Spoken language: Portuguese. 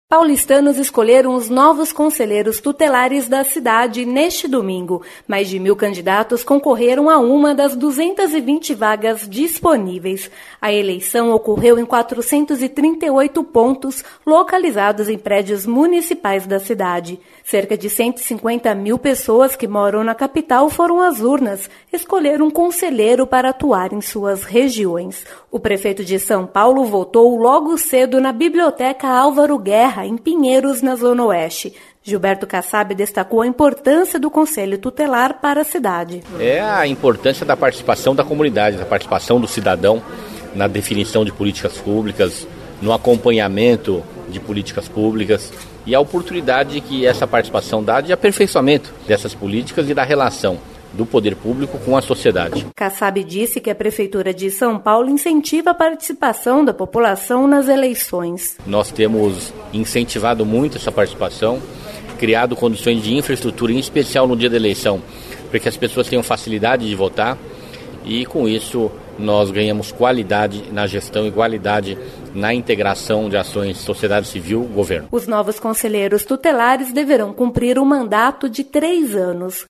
Paulistanos escolheram os novos conselheiros tutelares da cidade neste domingo. Mais de 1.000 candidatos concorreram a uma das 220 vagas disponíveis. A eleição ocorreu em 438 pontos localizados em prédios municipais da cidade. Cerca de 150 mil pessoas que moram na capital foram às urnas escolher um conselheiro para atuar em suas regiões. O prefeito de São Paulo votou logo cedo na Biblioteca Álvaro Guerra, em Pinheiros, na Zona Oeste. Gilberto Kassab destacou a importância do Conselho Tutelar para a cidade. É a importância da participação da comunidade, da participação do cidadão na definição de políticas públicas, no acompanhamento de políticas públicas e a oportunidade que essa participação dá de aperfeiçoamento dessas políticas e da relação do poder público com a sociedade. Kassab disse que a Prefeitura de São Paulo incentiva a participação da população nas eleições. Nós temos incentivado muito essa participação, criado condições de infraestrutura, em especial no dia da eleição, para que as pessoas tenham facilidade de votar e, com isso, nós ganhamos qualidade na gestão e qualidade na integração de ações sociedade civil e governo. Os novos conselheiros tutelares deverão cumprir um mandato de 3 anos.